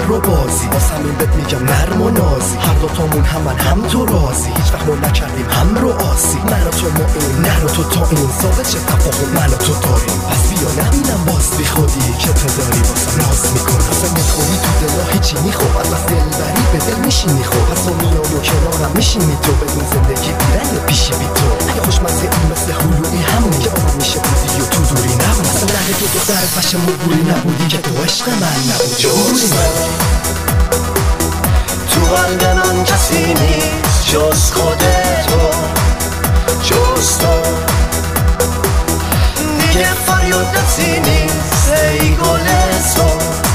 رو بازی با همین بهت میگم نرم و نازی، هر دوتامون هم تو رازی، هیچ وقت ما نکردیم هم رو آسی. من و تو ما این، نه تو تا این ثابت چه تفاهم من و تو داریم. پس بیا نبینم باز بی خودی که تو داری واسم ناز میکنی. اصلا میخوری تو دلا هیچی میخوام، از دلبری به دل میشینی. خب پس میای و کنارم میشینی تو، بدون زندگی بیرنگ پیشی بی تو. اگه خوشمزه این مثل هلوی همونی که آرام میشه بودی و تو دوری نبود. اصلا نه تو دختر فش مقبولی نبودی که تو عشق من نبود. جوری تو قلب من کسی نیست جز خودتو، جز تو دیگه فریاد کسی نیست ای گل تو.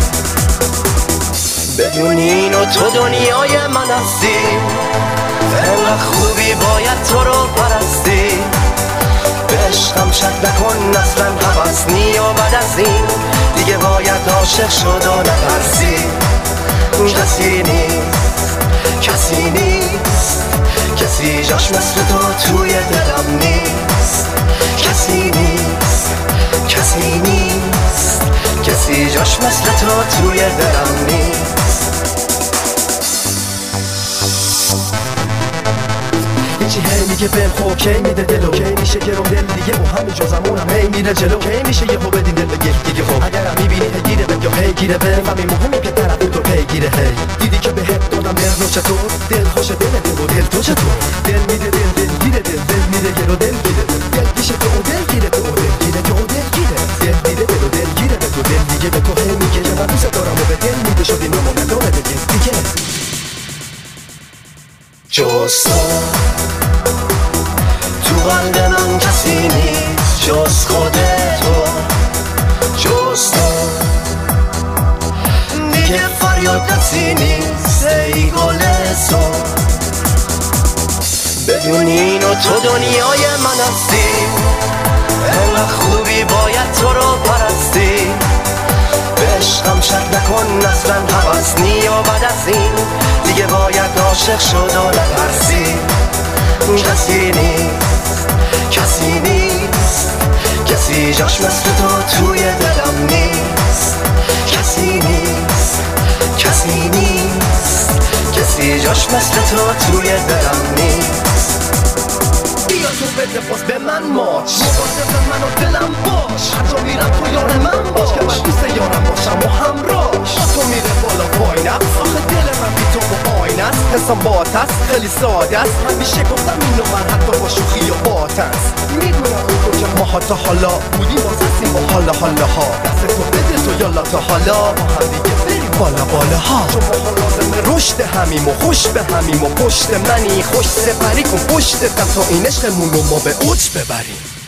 بدون اینو تو دنیای من هستی، انقدر خوبی باید تو رو پرستی. به عشقم شک نکن اصلا هوس نی و بعد از این دیگه باید عاشق شد و نترسی. کسی نیست، کسی نیست، کسی جاش مثل تو توی دلم نیست. کسی نیست، کسی نیست، کسی جاش مثل تو توی دلم نیست. یکی هی میگه بهم خب کی میده دلو، کی میشه که رو دل دیگه و همین جا زمونم هی میره جلو. کی میشه یه خب بدین دل به یک دیگه. خب اگرم میبینی هی گیره بهم یا هی گیره بهم، همین مهمه که طرف تو پیگیره. هی دیدی که بهت دادم دل رو چطور، دل خوش دل و دل تو چطور. دل میده دل گیره دل میده گل و دل گیره دل پیش تو و دل گیره تو و دل گیره تو و دل گیره. دل دیده دل و دل گیره به تو، دل دیگه به تو هی میگه که من دوست دارم و به دل میده شدی نمو نداره دیگه. جز تو قلب من کسی نیست جز خودتو، جز تو دیگه فریاد کسی نیست ای گل تو. بدون اینو تو دنیای من هستی، انقدر خوبی باید تو رو پرستی. به عشقم شک نکن اصلا هوس نی و بعد از این دیگه باید عاشق شد و نترسی. کسی نیست، کسی نیست، کسی جاش مثل تو توی دلم نیست. کسی نیست، کسی نیست، کسی جاش مثل تو توی دلم نیست. بیا تو بده باز به من ماچ، مواظب من و دلم باش. حتی میرم تو یار من باش که من دوست یارم باشم و همراش. تو میره بالا پایین است، آخه دل من بی تو با آین است. حسام بات است، خیلی ساده است، همیشه گفتم اینو من حتی با شوخی و بات است. میدونم اون تو که ما تا حالا بودیم باز هستیم با حالا ها. دست تو بده تو یالا تا حالا با هم دیگه بریم بالا ها. چون ما لازمه رشد همیم و خوش به همیم و پشت منی خوش سپری کن پشتتم تا این عشقمون رو ما به اوج ببریم.